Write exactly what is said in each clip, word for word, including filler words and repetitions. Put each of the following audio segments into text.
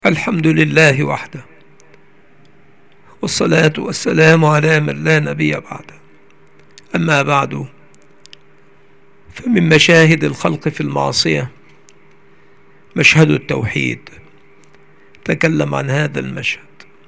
الحمد لله وحده، والصلاة والسلام على من لا نبي بعده. أما بعد، فمن مشاهد الخلق في المعصية مشهد التوحيد. تكلم عن هذا المشهد.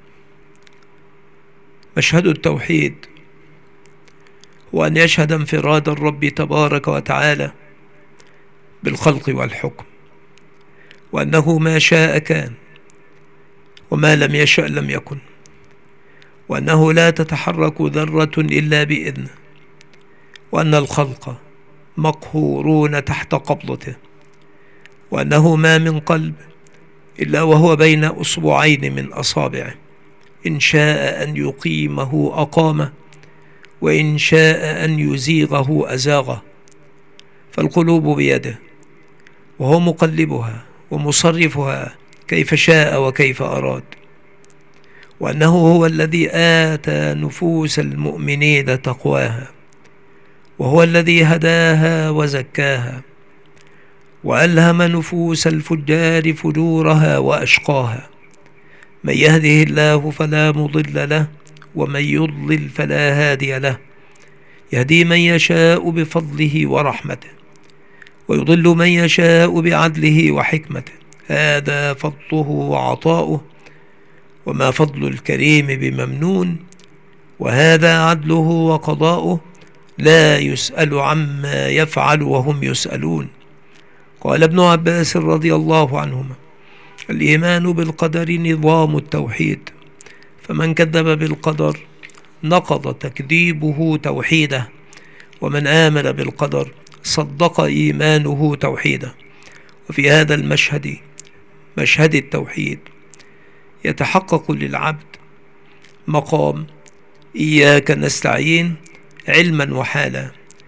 مشهد التوحيد هو أن يشهد انفراد الرب تبارك وتعالى بالخلق والحكم، وأنه ما شاء كان، وما لم يشأ لم يكن، وأنه لا تتحرك ذرة إلا بإذنه، وأن الخلق مقهورون تحت قبضته، وأنه ما من قلب إلا وهو بين أصبعين من أصابعه، إن شاء أن يقيمه أقامه، وإن شاء أن يزيغه أزاغه. فالقلوب بيده، وهو مقلبها ومصرفها كيف شاء وكيف أراد، وأنه هو الذي آتى نفوس المؤمنين تقواها، وهو الذي هداها وزكاها، وألهم نفوس الفجار فجورها وأشقاها. من يهده الله فلا مضل له، ومن يضلل فلا هادي له. يهدي من يشاء بفضله ورحمته، ويضل من يشاء بعدله وحكمته. هذا فضله وعطاؤه، وما فضل الكريم بممنون، وهذا عدله وقضاؤه، لا يسأل عما يفعل وهم يسألون. قال ابن عباس رضي الله عنهما: الإيمان بالقدر نظام التوحيد، فمن كذب بالقدر نقض تكذيبه توحيده، ومن آمن بالقدر صدق إيمانه توحيده. وفي هذا المشهد، مشهد التوحيد، يتحقق للعبد مقام إياك نستعين علما وحالا،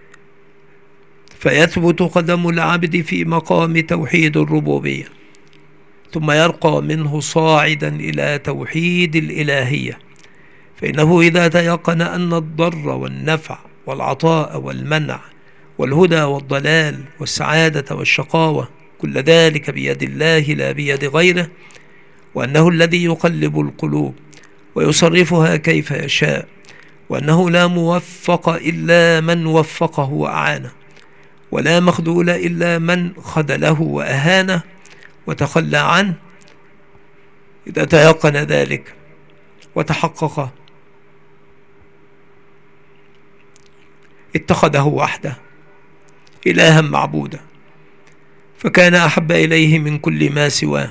فيثبت قدم العبد في مقام توحيد الربوبية، ثم يرقى منه صاعدا إلى توحيد الإلهية. فإنه إذا تيقن أن الضر والنفع والعطاء والمنع والهدى والضلال والسعادة والشقاوة كل ذلك بيد الله لا بيد غيره، وأنه الذي يقلب القلوب ويصرفها كيف يشاء، وأنه لا موفق إلا من وفقه وأعانه، ولا مخذول إلا من خذله وأهانه وتخلى عنه. إذا تيقن ذلك وتحقق، اتخذه وحده إلها معبودا، فكان أحب إليه من كل ما سواه،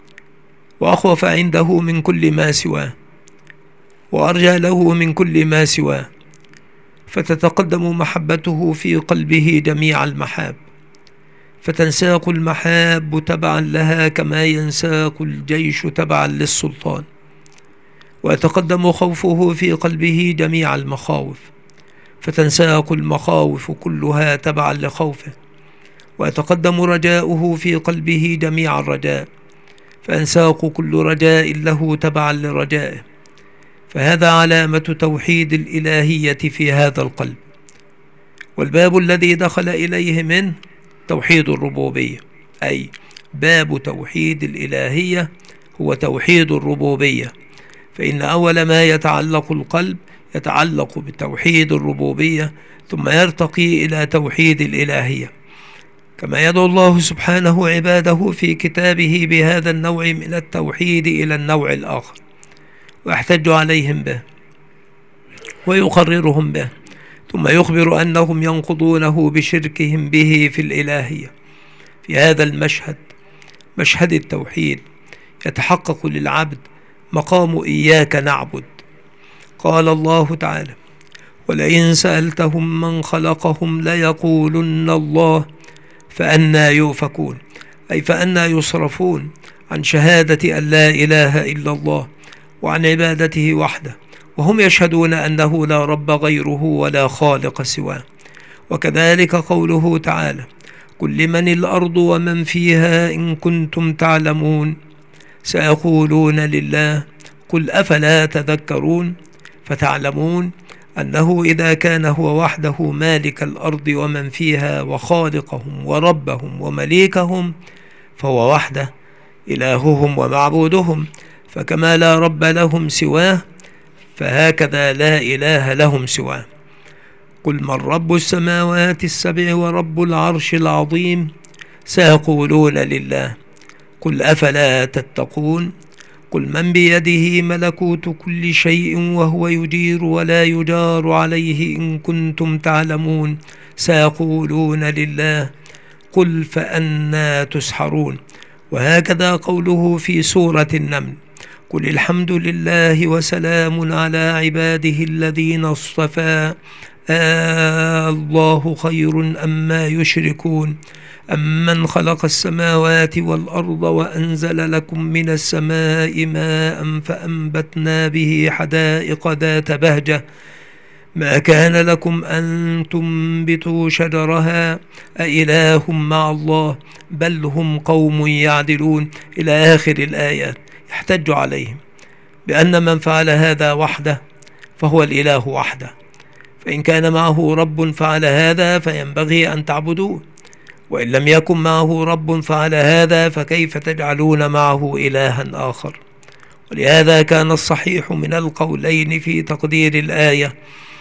وأخوف عنده من كل ما سواه، وأرجى له من كل ما سواه، فتتقدم محبته في قلبه جميع المحاب، فتنساق المحاب تبعا لها كما ينساق الجيش تبعا للسلطان، ويتقدم خوفه في قلبه جميع المخاوف، فتنساق المخاوف كلها تبعا لخوفه، ويتقدم رجاؤه في قلبه جميع الرجاء، فينساق كل رجاء له تبعا لرجائه. فهذا علامة توحيد الإلهية في هذا القلب. والباب الذي دخل إليه منه توحيد الربوبية، أي باب توحيد الإلهية هو توحيد الربوبية. فإن أول ما يتعلق القلب يتعلق بتوحيد الربوبية، ثم يرتقي إلى توحيد الإلهية، كما يدعو الله سبحانه عباده في كتابه بهذا النوع من التوحيد إلى النوع الآخر، ويحتج عليهم به ويقررهم به، ثم يخبر أنهم ينقضونه بشركهم به في الإلهية. في هذا المشهد، مشهد التوحيد، يتحقق للعبد مقام إياك نعبد. قال الله تعالى: ولئن سألتهم من خلقهم ليقولن الله فأنى يؤفكون، أي فأنى يصرفون عن شهادة أن لا إله إلا الله وعن عبادته وحده، وهم يشهدون أنه لا رب غيره ولا خالق سواه. وكذلك قوله تعالى: قل لمن الأرض ومن فيها إن كنتم تعلمون، سيقولون لله، قل أفلا تذكرون. فتعلمون أنه إذا كان هو وحده مالك الأرض ومن فيها وخالقهم وربهم ومليكهم، فهو وحده إلههم ومعبودهم، فكما لا رب لهم سواه فهكذا لا إله لهم سواه. قل من رب السماوات السبع ورب العرش العظيم سيقولون لله قل أفلا تتقون. قل من بيده ملكوت كل شيء وهو يجير ولا يجار عليه إن كنتم تعلمون سيقولون لله قل فأنى تسحرون. وهكذا قوله في سورة النمل قل الحمد لله وسلام على عباده الذين اصطفى آه الله خير أما يشركون أمن خلق السماوات والأرض وأنزل لكم من السماء ماء فأنبتنا به حدائق ذات بهجة ما كان لكم أن تنبتوا شجرها أإله مع الله بل هم قوم يعدلون إلى آخر الآيات. يحتج عليهم بأن من فعل هذا وحده فهو الإله وحده، فإن كان معه رب فعل هذا فينبغي أن تعبدوه، وإن لم يكن معه رب فعل هذا فكيف تجعلون معه إلها آخر؟ ولهذا كان الصحيح من القولين في تقدير الآية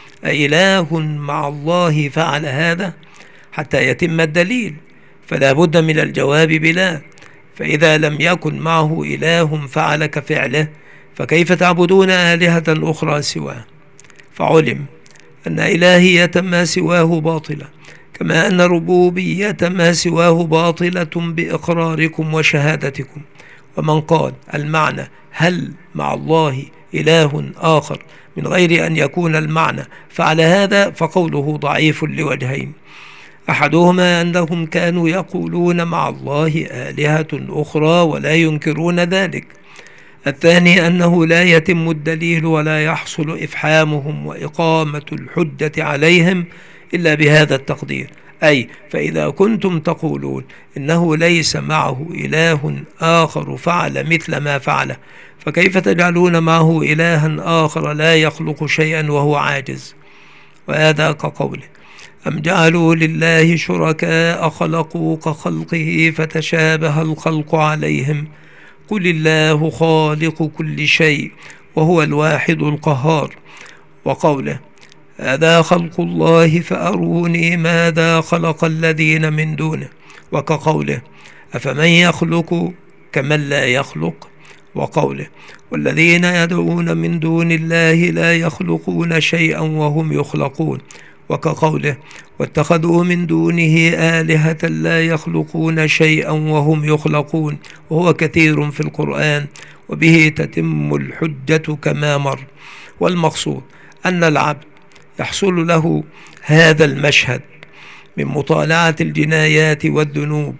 أإله مع الله فعل هذا حتى يتم الدليل، فلا بد من الجواب بلا. فإذا لم يكن معه إله فعل كفعله فكيف تعبدون آلهة أخرى سواه؟ فعلم أن إلهية ما سواه باطلة، كما أن ربوبية ما سواه باطلة بإقراركم وشهادتكم. ومن قال المعنى هل مع الله إله آخر من غير أن يكون المعنى فعل هذا فقوله ضعيف لوجهين: أحدهما أنهم كانوا يقولون مع الله آلهة أخرى ولا ينكرون ذلك، الثاني أنه لا يتم الدليل ولا يحصل إفحامهم وإقامة الحجة عليهم إلا بهذا التقدير، أي فإذا كنتم تقولون إنه ليس معه إله آخر فعل مثل ما فعل فكيف تجعلون معه إلها آخر لا يخلق شيئا وهو عاجز؟ وهذا كقوله: أم جعلوا لله شركاء خلقوا كخلقه فتشابه الخلق عليهم قل الله خالق كل شيء وهو الواحد القهار. وقوله: هذا خلق الله فأروني ماذا خلق الذين من دونه. وكقوله: أفمن يخلق كمن لا يخلق. وقوله: والذين يدعون من دون الله لا يخلقون شيئا وهم يخلقون. وكقوله: واتخذوا من دونه آلهة لا يخلقون شيئا وهم يخلقون، وهو كثير في القرآن وبه تتم الحجة كما مر. والمقصود أن العبد يحصل له هذا المشهد من مطالعة الجنايات والذنوب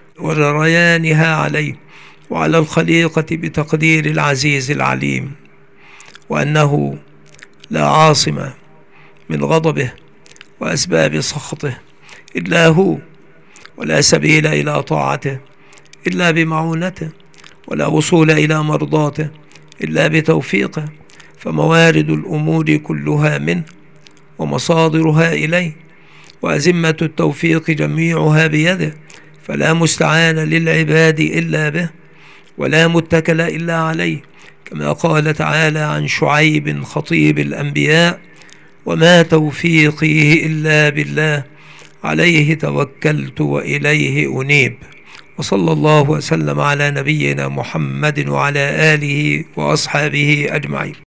وريانها عليه وعلى الخليقة بتقدير العزيز العليم، وأنه لا عاصم من غضبه وأسباب سخطه إلا هو، ولا سبيل إلى طاعته إلا بمعونته، ولا وصول إلى مرضاته إلا بتوفيقه، فموارد الأمور كلها منه ومصادرها إليه، وأزمة التوفيق جميعها بيده، فلا مستعان للعباد إلا به ولا متكل إلا عليه، كما قال تعالى عن شعيب خطيب الأنبياء: وما توفيقي إلا بالله عليه توكلت وإليه أنيب. وصلى الله وسلم على نبينا محمد وعلى آله وأصحابه أجمعين.